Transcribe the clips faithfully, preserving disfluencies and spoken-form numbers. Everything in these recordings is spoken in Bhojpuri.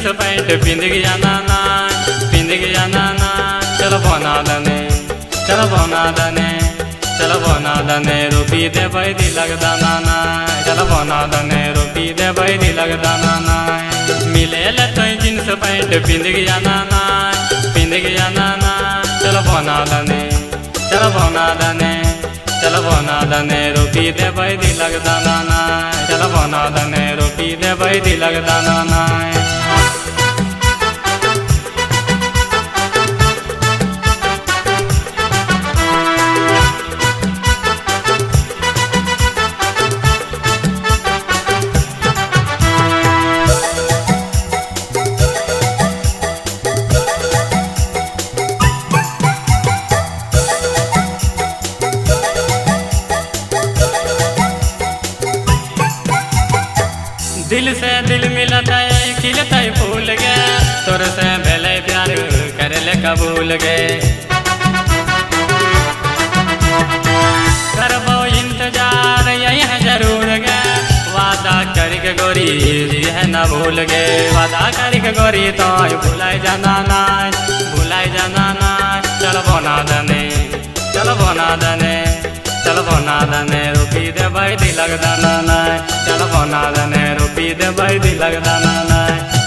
जींस पैंट पिंध गया नाना पिंध गया नाना चल बना दने चल बना दने चल बना दने रूपी दे बैदी लगदा नाना चल बना दने रूपी दे बैदी लगदा नाना मिले ले तो जींस पैंट पिंध गया नाना पिंध गया नाना चल बना दने चल बना दने चल बना दने रूपी दे बैदी लगदा नाना चल बना दने रूपी दे बैदी लगदा नाना दिल से दिल मिलता है खिलता है फूल गे तोर से भले प्यार कर ले कबूल गे करबो इंतजार यही जरूर गे वादा करके गोरी है न भूल गे वादा करके गोरी तो भुलाई जाना ना भुलाई जाना ना चल बना दने चल बना दने चल बना दने रूपी दे बैदी लगदा नाना चल बना दने रूपी दे बैदी लगदा नाना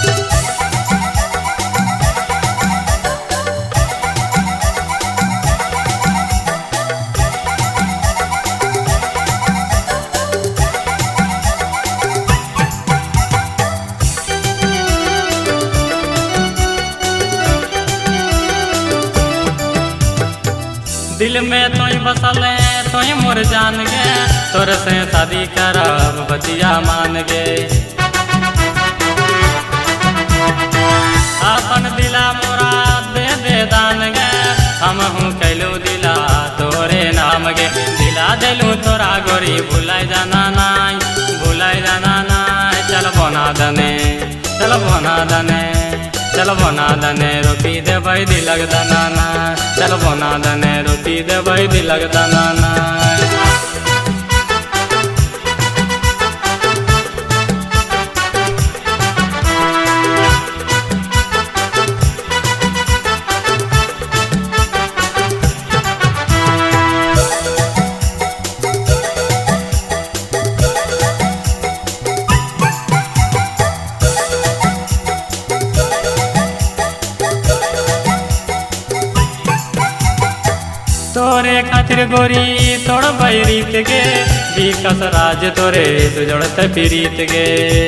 दिल में तोई बसल तोई मोर जान गे तोर से शादी करब बतिया मान गे अपन दिला मोरा दे दे दान गे हम हूँ कैलू दिला तोरे नाम गे दिला दिलू तोरा गोरी भुलाई जाना नाई भुलाई जाना नाई चल बना दने चल बना दने चल बना दने रूपी दे बैदी लगदा नाना चल बना दने रूपी दे बैदी लगदा नाना तोरे खातिर गोरी तोड़ बैरीत गे विकस राज तोरे सुजड़त पीरीत गे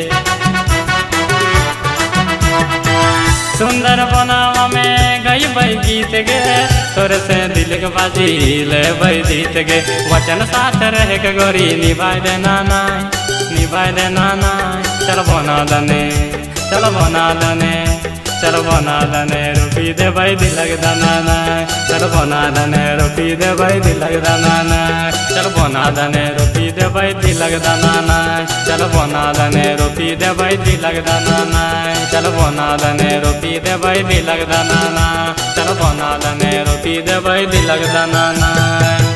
सुंदर बनावा में गई बई गीत गे तोरे से दिल के बाजी ले बई जीत गे वचन साथ रह के गोरी निभाई देना ना निभाई देना ना चल बना दने चल बना दने चल बना दने रूपी दे बैदी लगदा नाना चल बना दने रूपी दे बैदी लगदा नाना चल बना दने रूपी दे बैदी लगदा नाना चल बना दने रूपी दे बैदी लगदा नाना चल बना दने रूपी दे बैदी लगदा नाना चल बना दने रूपी दे बैदी लगदा नाना।